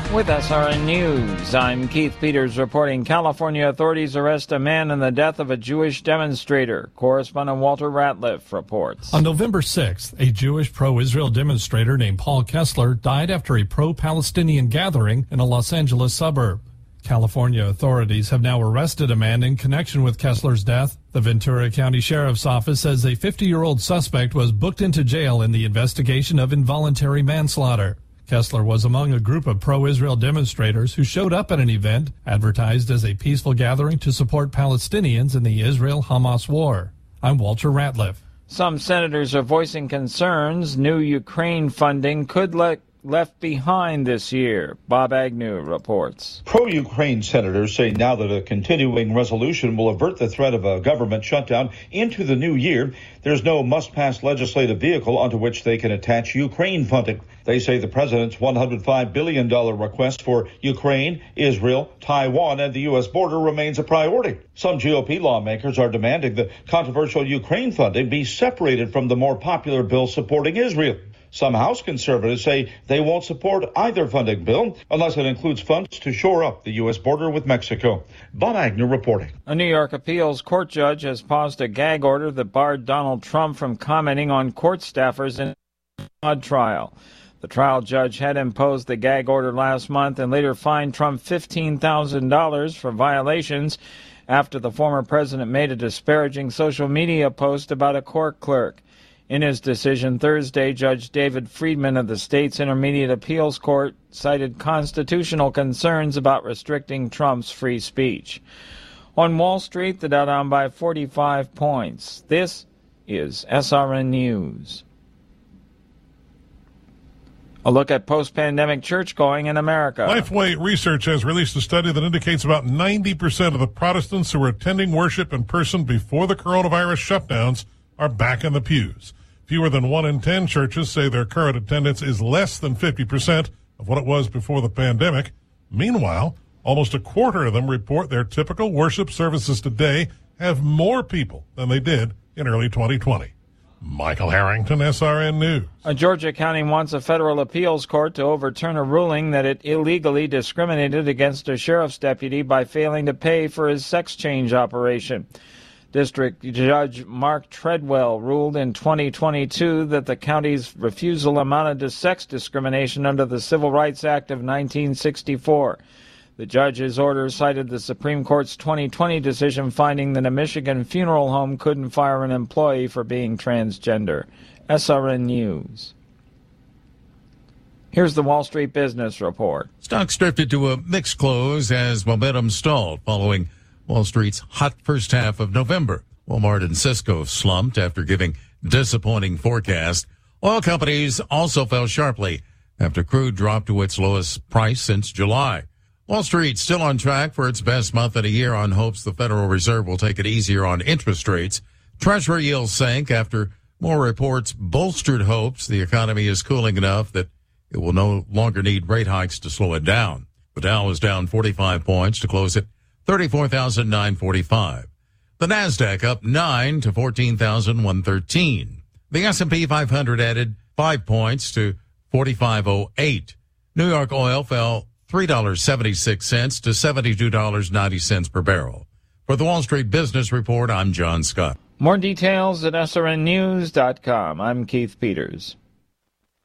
With SRN News, I'm Keith Peters reporting California authorities arrest a man in the death of a Jewish demonstrator. Correspondent Walter Ratliff reports. On November 6th, a Jewish pro-Israel demonstrator named Paul Kessler died after a pro-Palestinian gathering in a Los Angeles suburb. California authorities have now arrested a man in connection with Kessler's death. The Ventura County Sheriff's Office says a 50-year-old suspect was booked into jail in the investigation of involuntary manslaughter. Kessler was among a group of pro-Israel demonstrators who showed up at an event advertised as a peaceful gathering to support Palestinians in the Israel-Hamas war. I'm Walter Ratliff. Some senators are voicing concerns new Ukraine funding could left behind this year. Bob Agnew reports. Pro-Ukraine senators say now that a continuing resolution will avert the threat of a government shutdown into the new year, there's no must-pass legislative vehicle onto which they can attach Ukraine funding. They say the president's $105 billion request for Ukraine, Israel, Taiwan, and the U.S. border remains a priority. Some GOP lawmakers are demanding the controversial Ukraine funding be separated from the more popular bill supporting Israel. Some House conservatives say they won't support either funding bill unless it includes funds to shore up the U.S. border with Mexico. Bob Agnew reporting. A New York appeals court judge has paused a gag order that barred Donald Trump from commenting on court staffers in a fraud trial. The trial judge had imposed the gag order last month and later fined Trump $15,000 for violations after the former president made a disparaging social media post about a court clerk. In his decision Thursday, Judge David Friedman of the state's Intermediate Appeals Court cited constitutional concerns about restricting Trump's free speech. On Wall Street, the Dow down by 45 points. This is SRN News. A look at post-pandemic church-going in America. Lifeway Research has released a study that indicates about 90% of the Protestants who were attending worship in person before the coronavirus shutdowns are back in the pews. Fewer than 1 in 10 churches say their current attendance is less than 50% of what it was before the pandemic. Meanwhile, almost a quarter of them report their typical worship services today have more people than they did in early 2020. Michael Harrington, SRN News. A Georgia county wants a federal appeals court to overturn a ruling that it illegally discriminated against a sheriff's deputy by failing to pay for his sex change operation. District Judge Mark Treadwell ruled in 2022 that the county's refusal amounted to sex discrimination under the Civil Rights Act of 1964. The judge's order cited the Supreme Court's 2020 decision finding that a Michigan funeral home couldn't fire an employee for being transgender. SRN News. Here's the Wall Street Business Report. Stocks drifted to a mixed close as momentum stalled following Wall Street's hot first half of November. Walmart and Cisco slumped after giving disappointing forecasts. Oil companies also fell sharply after crude dropped to its lowest price since July. Wall Street still on track for its best month in a year on hopes the Federal Reserve will take it easier on interest rates. Treasury yields sank after more reports bolstered hopes the economy is cooling enough that it will no longer need rate hikes to slow it down. The Dow was down 45 points to close at 34,945. The Nasdaq up 9 to 14,113. The S&P 500 added 5 points to 4508. New York oil fell $3.76 to $72.90 per barrel. For the Wall Street Business Report, I'm John Scott. More details at srnnews.com. I'm Keith Peters.